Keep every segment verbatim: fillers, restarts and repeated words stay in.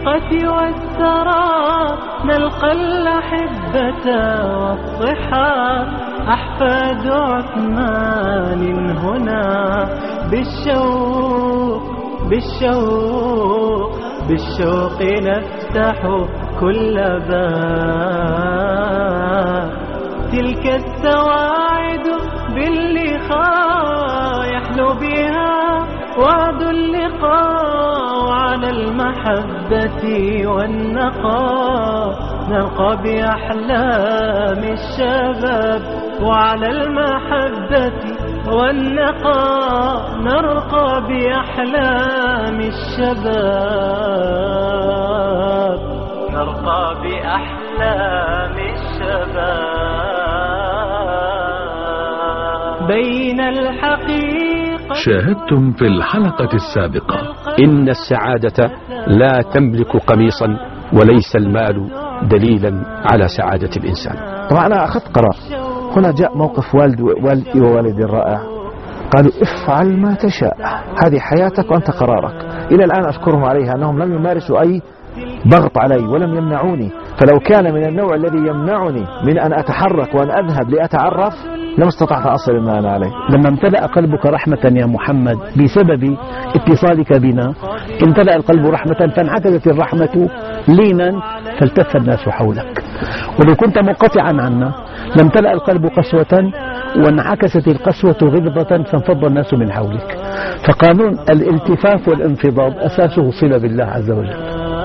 والسرى نلقى الأحبة والصحاب أحفاد عثمان هنا بالشوق بالشوق بالشوق نفتح كل باب. تلك السواعد باللقاء يحلو بها وعد اللقاء على المحبة والنقاء نلقى بأحلام الشباب وعلى المحبة والنقاء نرقى بأحلام الشباب نرقى بأحلام الشباب بين الحقيقة. شاهدتم في الحلقة السابقة إن السعادة لا تملك قميصا وليس المال دليلا على سعادة الإنسان. طبعا أنا أخذت قرار. هنا جاء موقف والد والدي ووالدي الرائع، قالوا افعل ما تشاء، هذه حياتك وأنت قرارك. إلى الآن أشكرهم عليها أنهم لم يمارسوا أي ضغط علي ولم يمنعوني، فلو كان من النوع الذي يمنعني من أن أتحرك وأن أذهب لأتعرف لم استطعت أصل ما أنا عليه. لما امتلأ قلبك رحمة يا محمد بسبب اتصالك بنا، امتلأ القلب رحمة فانعكست الرحمة لينا فالتف الناس حولك. ولو كنت منقطعا عنا لامتلأ القلب قسوة وانعكست القسوة غلظة فانفض الناس من حولك. فقانون الالتفاف والانفضاض أساسه صلة بالله عز وجل.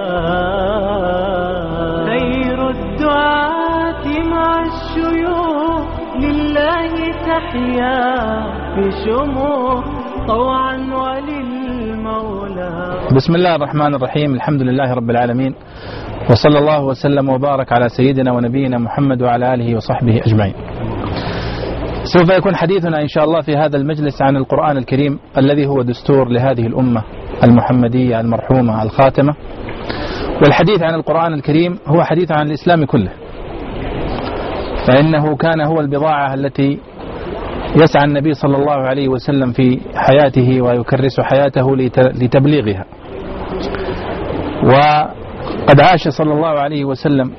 خير الدعاة مع الشيوخ لله تحيا في شموخ طوعا وللمولى. بسم الله الرحمن الرحيم. الحمد لله رب العالمين، وصلى الله وسلم وبارك على سيدنا ونبينا محمد وعلى آله وصحبه أجمعين. سوف يكون حديثنا إن شاء الله في هذا المجلس عن القرآن الكريم الذي هو دستور لهذه الأمة المحمدية المرحومة الخاتمة. والحديث عن القرآن الكريم هو حديث عن الإسلام كله، فإنه كان هو البضاعة التي يسعى النبي صلى الله عليه وسلم في حياته ويكرس حياته لتبليغها. وقد عاش صلى الله عليه وسلم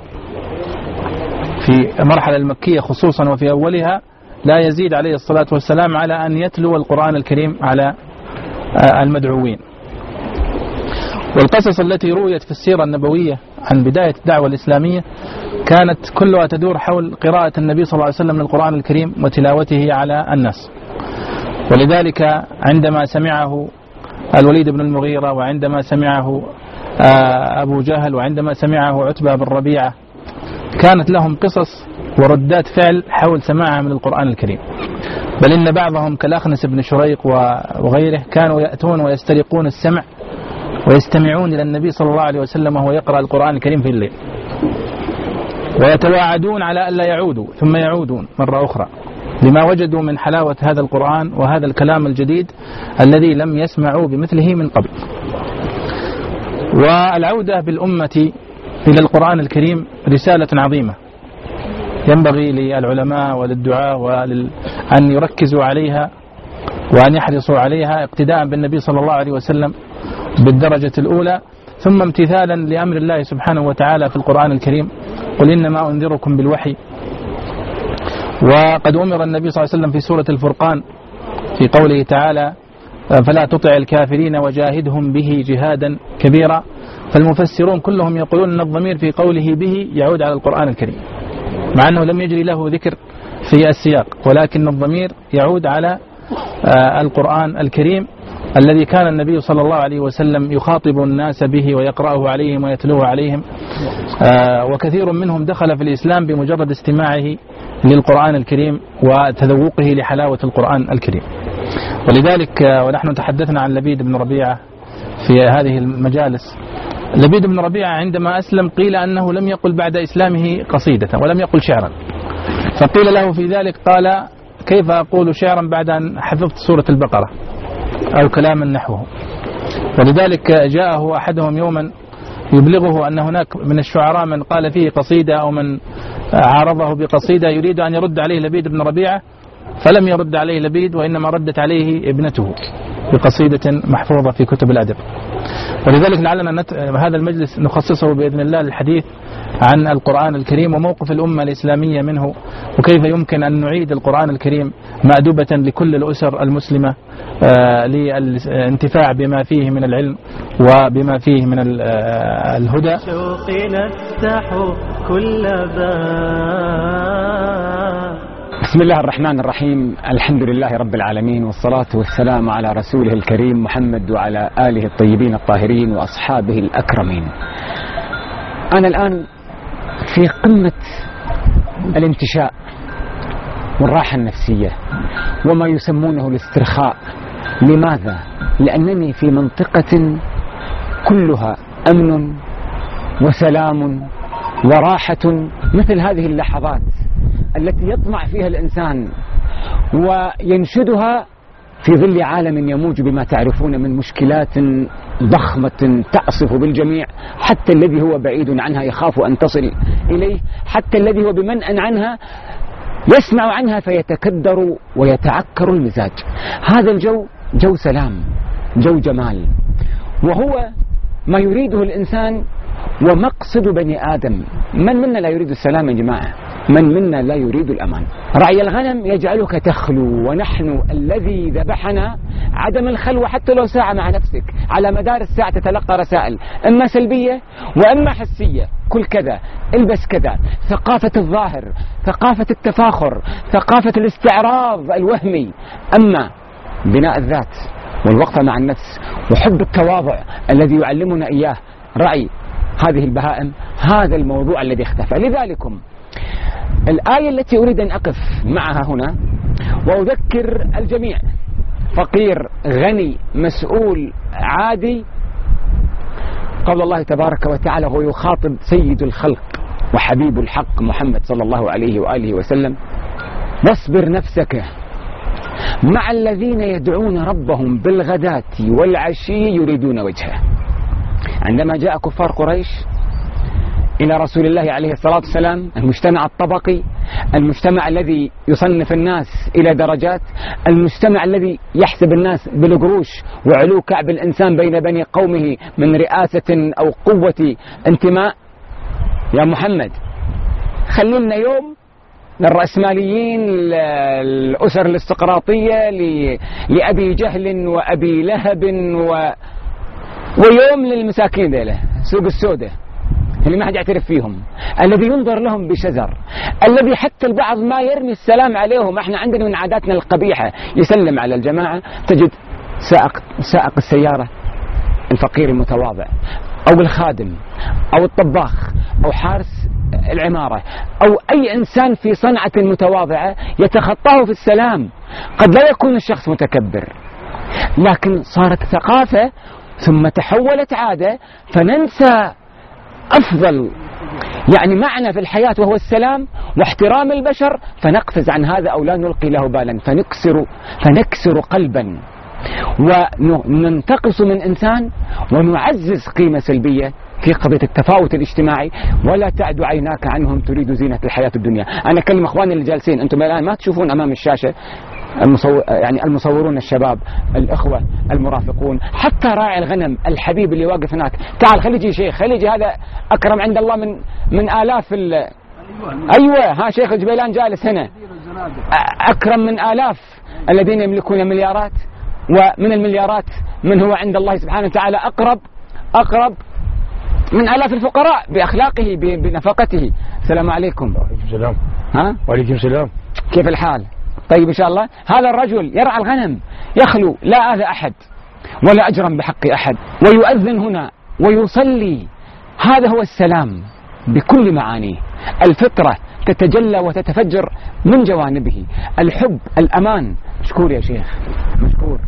في المرحلة المكية خصوصا وفي أولها لا يزيد عليه الصلاة والسلام على أن يتلو القرآن الكريم على المدعوين. والقصص التي رويت في السيرة النبوية عن بداية الدعوة الإسلامية كانت كلها تدور حول قراءة النبي صلى الله عليه وسلم للقرآن الكريم وتلاوته على الناس. ولذلك عندما سمعه الوليد بن المغيرة وعندما سمعه أبو جهل وعندما سمعه عتبة بن ربيعة كانت لهم قصص وردات فعل حول سماعها من القرآن الكريم. بل إن بعضهم كالأخنس بن شريق وغيره كانوا يأتون ويسترقون السمع ويستمعون إلى النبي صلى الله عليه وسلم وهو يقرأ القرآن الكريم في الليل، ويتواعدون على ألا يعودوا ثم يعودون مرة أخرى لما وجدوا من حلاوة هذا القرآن وهذا الكلام الجديد الذي لم يسمعوا بمثله من قبل. والعودة بالأمة إلى القرآن الكريم رسالة عظيمة ينبغي للعلماء وللدعاء وأن يركزوا عليها وأن يحرصوا عليها اقتداء بالنبي صلى الله عليه وسلم بالدرجة الأولى، ثم امتثالا لأمر الله سبحانه وتعالى في القرآن الكريم: قل إنما أنذركم بالوحي. وقد أمر النبي صلى الله عليه وسلم في سورة الفرقان في قوله تعالى: فلا تطع الكافرين وجاهدهم به جهادا كبيرا. فالمفسرون كلهم يقولون أن الضمير في قوله به يعود على القرآن الكريم، مع أنه لم يجري له ذكر في السياق، ولكن الضمير يعود على القرآن الكريم الذي كان النبي صلى الله عليه وسلم يخاطب الناس به ويقرأه عليهم ويتلوه عليهم. وكثير منهم دخل في الإسلام بمجرد استماعه للقرآن الكريم وتذوقه لحلاوة القرآن الكريم. ولذلك ونحن تحدثنا عن لبيد بن ربيعة في هذه المجالس. لبيد بن ربيعة عندما أسلم قيل أنه لم يقل بعد إسلامه قصيدة ولم يقل شعرا، فقيل له في ذلك قال: كيف أقول شعرا بعد أن حفظت سورة البقرة أو كلاما نحوه؟ ولذلك جاءه أحدهم يوما يبلغه أن هناك من الشعراء من قال فيه قصيدة أو من عارضه بقصيدة يريد أن يرد عليه لبيد بن ربيعة، فلم يرد عليه لبيد وإنما ردت عليه ابنته بقصيدة محفوظة في كتب الأدب. ولذلك لعلنا نت... هذا المجلس نخصصه بإذن الله للحديث عن القرآن الكريم وموقف الأمة الإسلامية منه، وكيف يمكن أن نعيد القرآن الكريم مأدوبة لكل الأسر المسلمة آه للانتفاع بما فيه من العلم وبما فيه من الهدى. شوقي نفتح كل باب. بسم الله الرحمن الرحيم، الحمد لله رب العالمين، والصلاة والسلام على رسوله الكريم محمد وعلى آله الطيبين الطاهرين وأصحابه الأكرمين. أنا الآن في قمة الانتشاء والراحة النفسية وما يسمونه الاسترخاء. لماذا؟ لأنني في منطقة كلها أمن وسلام وراحة، مثل هذه اللحظات التي يطمع فيها الإنسان وينشدها في ظل عالم يموج بما تعرفون من مشكلات ضخمة تعصف بالجميع، حتى الذي هو بعيد عنها يخاف أن تصل إليه، حتى الذي هو بمنأ عنها يسمع عنها فيتكدر ويتعكر المزاج. هذا الجو جو سلام، جو جمال، وهو ما يريده الإنسان ومقصد بني آدم. من منا لا يريد السلام يا جماعة؟ من منا لا يريد الأمان؟ رعي الغنم يجعلك تخلو، ونحن الذي ذبحنا عدم الخلوة حتى لو ساعة مع نفسك. على مدار الساعة تتلقى رسائل إما سلبية وإما حسية، كل كذا، البس كذا، ثقافة الظاهر، ثقافة التفاخر، ثقافة الاستعراض الوهمي. أما بناء الذات والوقفة مع النفس وحب التواضع الذي يعلمنا إياه رعي هذه البهائم، هذا الموضوع الذي اختفى. لذلكم الآية التي أريد أن أقف معها هنا وأذكر الجميع، فقير غني مسؤول عادي، قول الله تبارك وتعالى وهو يخاطب سيد الخلق وحبيب الحق محمد صلى الله عليه وآله وسلم: واصبر نفسك مع الذين يدعون ربهم بالغداة والعشي يريدون وجهه. عندما جاء كفار قريش إلى رسول الله عليه الصلاة والسلام، المجتمع الطبقي، المجتمع الذي يصنف الناس إلى درجات، المجتمع الذي يحسب الناس بالقروش وعلو كعب الإنسان بين بني قومه من رئاسة أو قوة انتماء، يا محمد خلينا يوم للرأسماليين، الأسر الاستقراطية، لأبي جهل وأبي لهب و... ويوم للمساكين ذيله سوق السودة اللي ما حد يعترف فيهم، الذي ينظر لهم بشزر، الذي حتى البعض ما يرمي السلام عليهم. احنا عندنا من عاداتنا القبيحة يسلم على الجماعة، تجد سائق سائق السيارة الفقير المتواضع، أو الخادم، أو الطباخ، أو حارس العمارة، أو أي إنسان في صنعة متواضعة يتخطاه في السلام. قد لا يكون الشخص متكبر، لكن صارت ثقافة ثم تحولت عادة، فننسى أفضل يعني معنى في الحياة وهو السلام واحترام البشر، فنقفز عن هذا أو لا نلقي له بالا، فنكسر فنكسر قلبا وننتقص من إنسان ونعزز قيمة سلبية في قضية التفاوت الاجتماعي. ولا تعد عيناك عنهم تريد زينة الحياة الدنيا. أنا أكلم إخواني اللي جالسين، أنتم الآن ما تشوفون أمام الشاشة المصور يعني المصورون الشباب، الإخوة المرافقون، حتى راعي الغنم الحبيب اللي واقف هناك، تعال خلي يجي شيخ، خلي يجي، هذا أكرم عند الله من من آلاف ال... أيوة ها شيخ الجبيلان جالس هنا، أكرم من آلاف الذين يملكون مليارات، ومن المليارات من هو عند الله سبحانه وتعالى أقرب أقرب من آلاف الفقراء بأخلاقه بنفقته. السلام عليكم. وعليكم السلام. ها وعليكم السلام. كيف الحال؟ طيب إن شاء الله. هذا الرجل يرعى الغنم، يخلو، لا آذى أحد ولا أجرم بحق أحد، ويؤذن هنا ويصلي. هذا هو السلام بكل معانيه. الفطرة تتجلى وتتفجر من جوانبه، الحب، الأمان. مشكور يا شيخ، مشكور.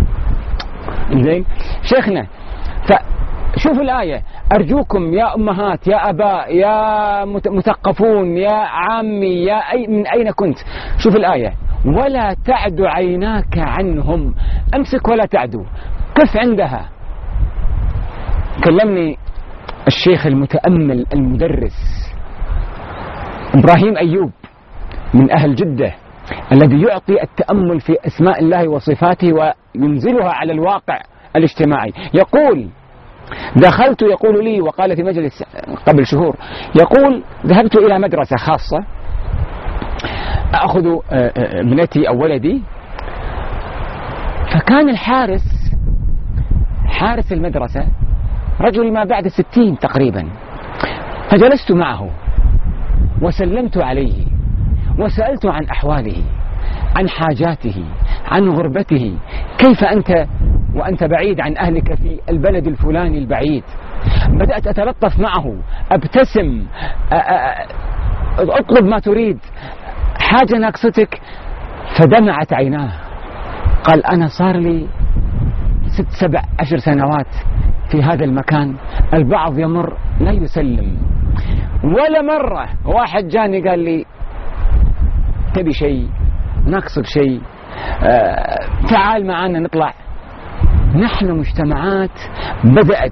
زين شيخنا، فشوفوا الآية: أرجوكم يا أمهات، يا أباء، يا مثقفون، يا عامي، يا أي من أين كنت، شوف الآية: ولا تعد عيناك عنهم. أمسك ولا تعدو، قف عندها. كلمني الشيخ المتأمل المدرس إبراهيم أيوب من أهل جدة الذي يعطي التأمل في أسماء الله وصفاته وينزلها على الواقع الاجتماعي. يقول دخلت، يقول لي وقال في مجلس قبل شهور، يقول ذهبت إلى مدرسة خاصة أخذ ابنتي أو ولدي، فكان الحارس حارس المدرسة رجل ما بعد الستين تقريبا، فجلست معه وسلمت عليه وسألت عن أحواله، عن حاجاته، عن غربته، كيف أنت وأنت بعيد عن أهلك في البلد الفلاني البعيد. بدأت أتلطف معه، أبتسم، أطلب ما تريد، حاجة ناقصتك، فدمعت عيناه. قال أنا صار لي ست سبع عشر سنوات في هذا المكان، البعض يمر لا يسلم، ولا مرة واحد جاني قال لي تبي شيء، نقصد شيء، آه تعال معنا نطلع. نحن مجتمعات بدأت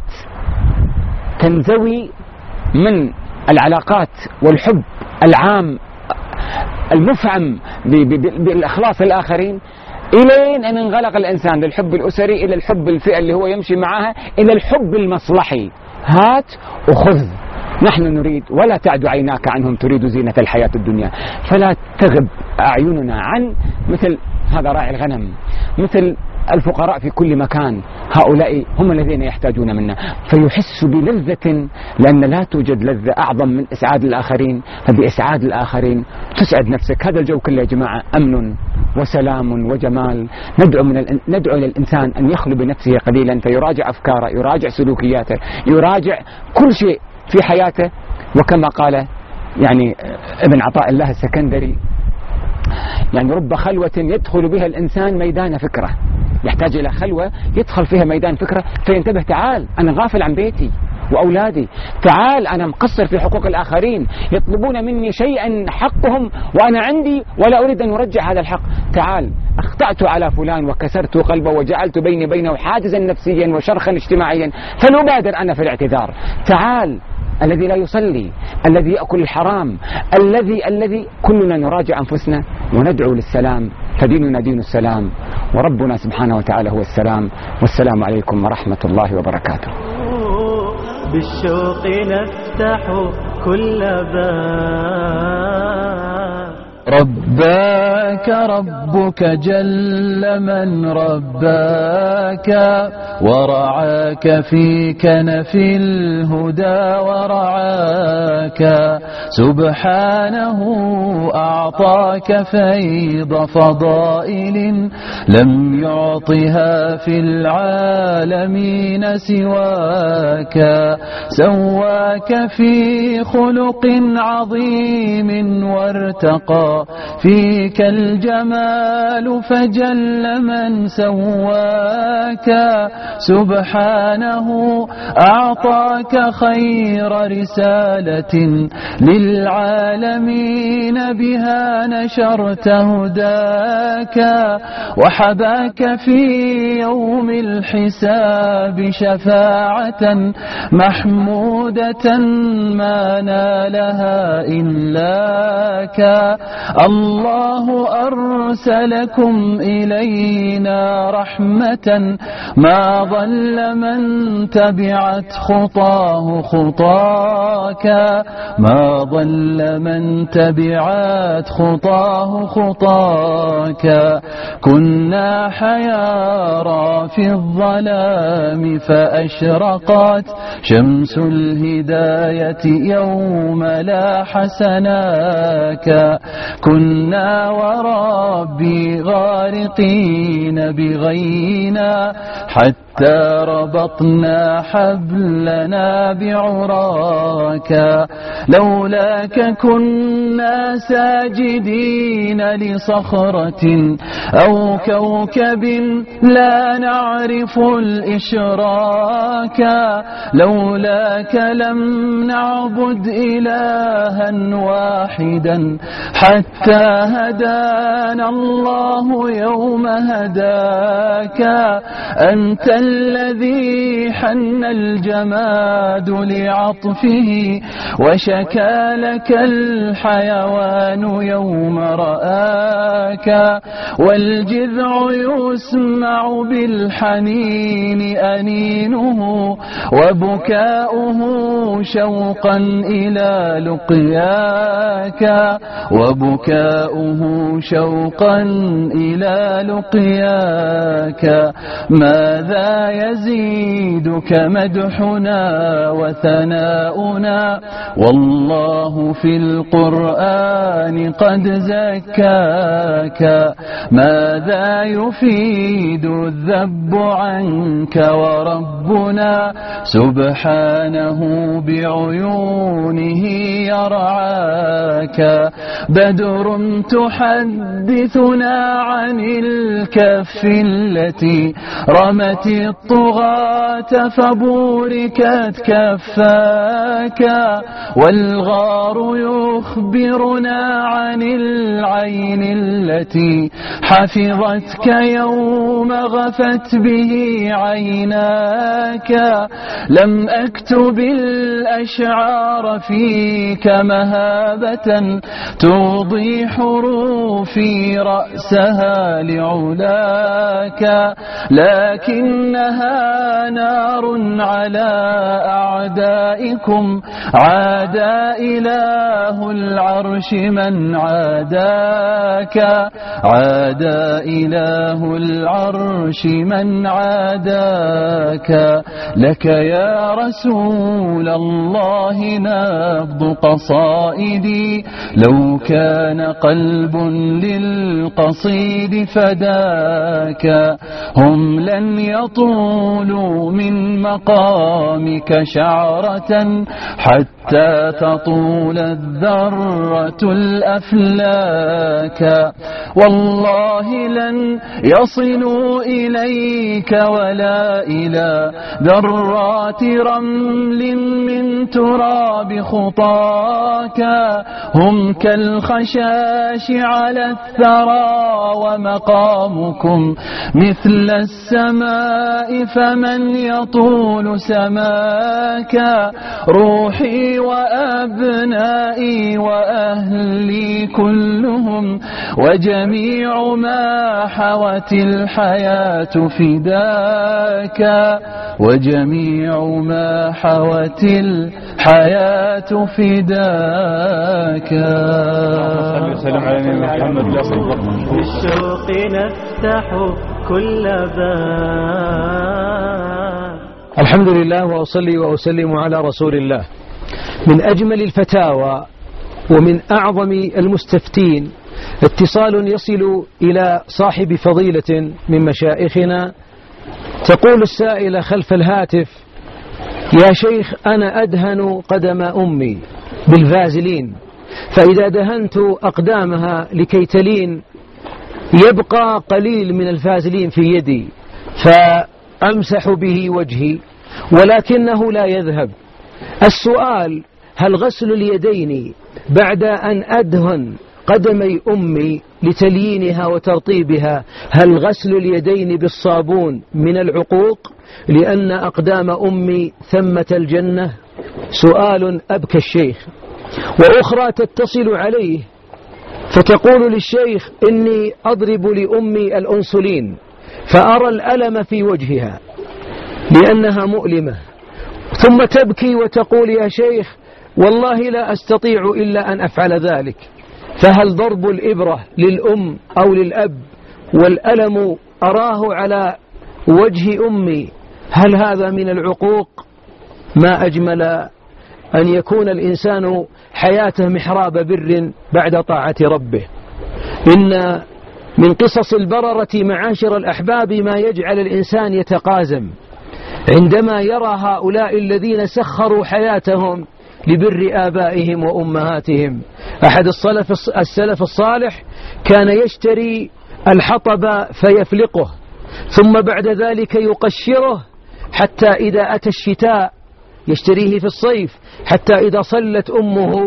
تنزوي من العلاقات والحب العام المفعم بالإخلاص الآخرين، إلين أن انغلق الإنسان للحب الأسري، إلى الحب الفئة اللي هو يمشي معها، إلى الحب المصلحي، هات وخذ. نحن نريد ولا تعد عيناك عنهم تريد زينة الحياة الدنيا، فلا تغب أعيننا عن مثل هذا راعي الغنم، مثل الفقراء في كل مكان، هؤلاء هم الذين يحتاجون منا. فيحس بلذة، لأن لا توجد لذة أعظم من إسعاد الآخرين، فبإسعاد الآخرين تسعد نفسك. هذا الجو كله يا جماعة أمن وسلام وجمال. ندعو, من ال... ندعو للإنسان أن يخلو بنفسه قليلا، فيراجع أفكاره، يراجع سلوكياته، يراجع كل شيء في حياته. وكما قال يعني ابن عطاء الله السكندري، يعني رب خلوة يدخل بها الإنسان ميدان فكرة، يحتاج إلى خلوة يدخل فيها ميدان فكرة فينتبه، تعال أنا غافل عن بيتي وأولادي، تعال أنا مقصر في حقوق الآخرين، يطلبون مني شيئا حقهم وأنا عندي ولا أريد أن أرجع هذا الحق، تعال أخطأت على فلان وكسرت قلبه وجعلت بيني بينه حاجزا نفسيا وشرخا اجتماعيا، فلأبادر أنا في الاعتذار. تعال الذي لا يصلي، الذي يأكل الحرام، الذي الذي كلنا نراجع أنفسنا وندعو للسلام، فديننا دين السلام، وربنا سبحانه وتعالى هو السلام. والسلام عليكم ورحمة الله وبركاته. بالشوق نفتح كل باب. رباك ربك جل من رباك، ورعاك في كنف الهدى ورعاك، سبحانه أعطاك فيض فضائل لم يعطها في العالمين سواك، سواك في خلق عظيم وارتقى فيك الجمال فجل من سواك، سبحانه أعطاك خير رسالة للعالمين بها نشرت هداك، وحباك في يوم الحساب شفاعة محمودة ما نالها إلاك. الله أرسلكم إلينا رحمة ما ضل من تبعت خطاه خطاك، ما ضل من تبعت خطاه خطاك. كنا حيارى في الظلام فأشرقت شمس الهداية يوم لاح سناك، كنا وربي غارقين بغينا حتى ربطنا حبلنا بعراك، لولاك كنا ساجدين لصخرة أو كوكب لا نعرف الإشراك، لولاك لم نعبد إلها واحدا حتى هدانا الله يوم هداك. أنت الذي حن الجماد لعطفه وشهد ويكى لك الحيوان يوم رآك والجذع يسمع بالحنين أنينه وبكاؤه شوقا إلى لقياك وبكاؤه شوقا إلى لقياك ماذا يزيدك مدحنا وثناؤنا والله في القرآن قد زكاك ماذا يفيد الذب عنك وربنا سبحانه بعيونه يرعاك بدر تحدثنا عن الكف التي رمت الطغاة فبوركت كفاك والغار يخبرنا عن العين التي حفظتك يوم غفت به عيناك لم أكتب الأشعار فيك مهابة تغضي حروفي رأسها لعلاك لكنها نار على أعدائكم عادى إله العرش من عاداك عادى إله العرش من عاداك لك يا رسول الله نبض قصائدي لو كان قلب للقصيد فداك هم لن يطولوا من مقامك شعرة حتى تطول الذرة الأفلاك والله لن يصلوا إليك ولا إلى ذرات رمل من تراب خطاك هم كالخشاش على الثرى ومقامكم مثل السماء فمن يطول سماك روحي وأبنائي وأهلي كلهم وجميع ما حوت الحياة فداك وجميع ما حوت الحياة فداك بالشوق نفتح كل باب. الحمد لله وأصلي وأسلم على رسول الله. من أجمل الفتاوى ومن أعظم المستفتين اتصال يصل إلى صاحب فضيلة من مشائخنا. تقول السائلة خلف الهاتف: يا شيخ أنا أدهن قدم أمي بالفازلين، فإذا دهنت أقدامها لكي تلين يبقى قليل من الفازلين في يدي فأمسح به وجهي ولكنه لا يذهب. السؤال: هل غسل اليدين بعد أن أدهن قدمي أمي لتليينها وترطيبها هل غسل اليدين بالصابون من العقوق لأن أقدام أمي ثمة الجنة؟ سؤال أبكى الشيخ. وأخرى تتصل عليه فتقول للشيخ: إني أضرب لأمي الأنسولين فأرى الألم في وجهها لأنها مؤلمة، ثم تبكي وتقول: يا شيخ والله لا أستطيع إلا أن أفعل ذلك، فهل ضرب الإبرة للأم أو للأب والألم أراه على وجه أمي هل هذا من العقوق؟ ما أجمل أن يكون الإنسان حياته محراب بر بعد طاعة ربه. إن من قصص البررة معاشر الأحباب ما يجعل الإنسان يتقازم عندما يرى هؤلاء الذين سخروا حياتهم لبر آبائهم وأمهاتهم. أحد السلف السلف الصالح كان يشتري الحطب فيفلقه ثم بعد ذلك يقشره حتى إذا أتى الشتاء يشتريه في الصيف حتى إذا صلت أمه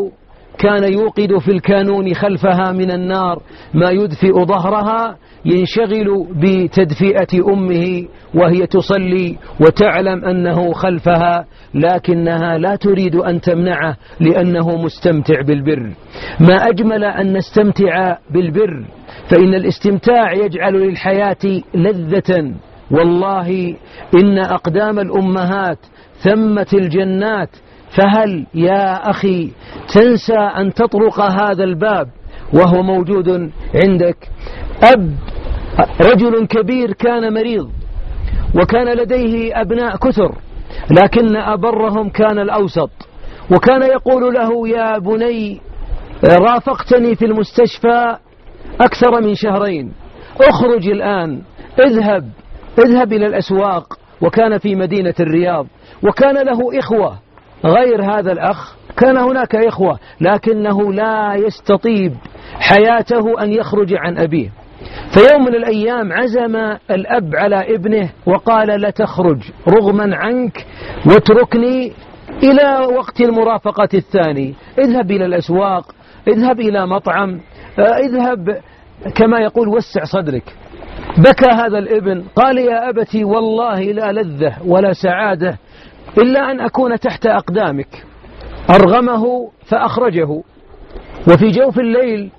كان يوقد في الكانون خلفها من النار ما يدفئ ظهرها، ينشغل بتدفئة أمه وهي تصلي وتعلم أنه خلفها، لكنها لا تريد أن تمنعه لأنه مستمتع بالبر. ما أجمل أن نستمتع بالبر، فإن الاستمتاع يجعل للحياة لذة. والله إن أقدام الأمهات ثمة الجنات، فهل يا أخي تنسى أن تطرق هذا الباب وهو موجود عندك؟ أب رجل كبير كان مريض وكان لديه أبناء كثر، لكن أبرهم كان الأوسط، وكان يقول له: يا بني رافقتني في المستشفى أكثر من شهرين، اخرج الآن، اذهب اذهب إلى الأسواق. وكان في مدينة الرياض، وكان له إخوة غير هذا الأخ، كان هناك إخوة، لكنه لا يستطيب حياته أن يخرج عن أبيه. فيوم من الأيام عزم الأب على ابنه وقال: لا تخرج رغما عنك واتركني إلى وقت المرافقة الثاني، اذهب إلى الأسواق، اذهب إلى مطعم، اذهب كما يقول وسع صدرك. بكى هذا الابن، قال: يا أبتي والله لا لذة ولا سعادة إلا أن أكون تحت أقدامك. أرغمه فأخرجه. وفي جوف الليل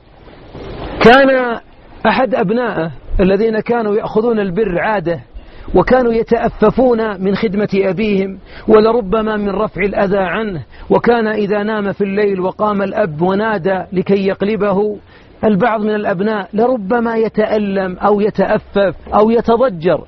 كان أحد أبنائه الذين كانوا يأخذون البر عادة، وكانوا يتأففون من خدمة أبيهم ولربما من رفع الأذى عنه، وكان إذا نام في الليل وقام الأب ونادى لكي يقلبه، البعض من الأبناء لربما يتألم أو يتأفف أو يتضجر.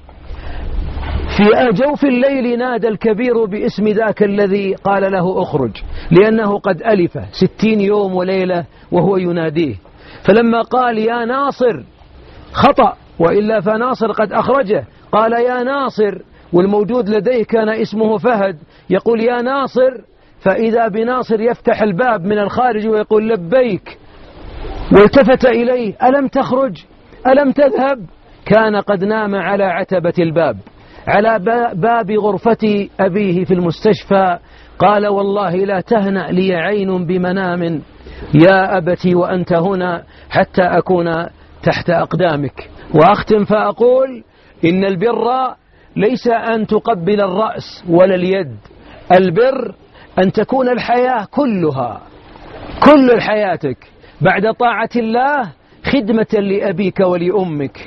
في جوف الليل نادى الكبير باسم ذاك الذي قال له اخرج، لأنه قد ألف ستين يوم وليلة وهو يناديه. فلما قال: يا ناصر، خطأ، وإلا فناصر قد أخرجه، قال: يا ناصر، والموجود لديه كان اسمه فهد، يقول: يا ناصر، فإذا بناصر يفتح الباب من الخارج ويقول: لبيك. والتفت إليه: ألم تخرج؟ ألم تذهب؟ كان قد نام على عتبة الباب، على باب غرفة أبيه في المستشفى. قال: والله لا تهنأ لي عين بمنام يا أبتي وأنت هنا حتى أكون تحت أقدامك. وأختم فأقول: إن البر ليس أن تقبل الرأس ولا اليد، البر أن تكون الحياة كلها، كل حياتك بعد طاعة الله خدمة لأبيك ولأمك.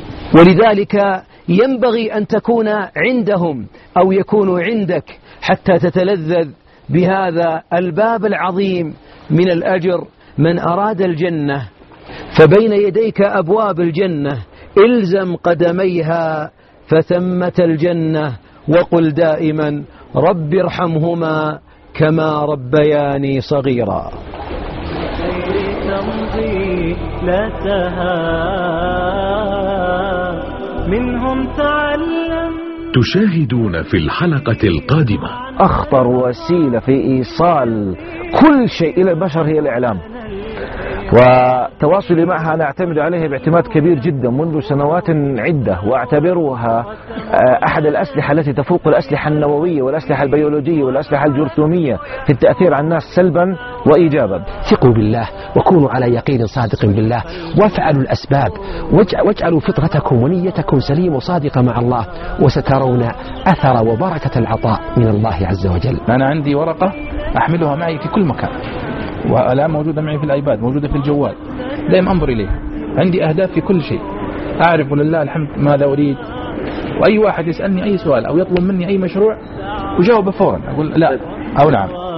ولذلك ينبغي أن تكون عندهم أو يكونوا عندك حتى تتلذذ بهذا الباب العظيم من الأجر. من أراد الجنة فبين يديك أبواب الجنة، إلزم قدميها فثمة الجنة، وقل دائما: رب ارحمهما كما ربياني صغيرا. لا تهاب منهم تعلم. تشاهدون في الحلقة القادمة أخطر وسيلة في إيصال كل شيء إلى البشر هي الإعلام، وتواصلي معها أنا أعتمد عليها باعتماد كبير جدا منذ سنوات عدة، وأعتبرها أحد الأسلحة التي تفوق الأسلحة النووية والأسلحة البيولوجية والأسلحة الجرثومية في التأثير على الناس سلبا وإيجابا. ثقوا بالله وكونوا على يقين صادق بالله، وافعلوا الأسباب، واجعلوا فطرتكم ونيتكم سليمة وصادقة مع الله، وسترون أثر وبركة العطاء من الله عز وجل. أنا عندي ورقة أحملها معي في كل مكان، والآن موجودة معي في الآيباد، موجودة في الجوال، دائما أنظر إليها. عندي أهداف في كل شيء، أعرف ولله الحمد ماذا أريد، وأي واحد يسألني أي سؤال أو يطلب مني أي مشروع أجاوب فورا، أقول لا أو نعم.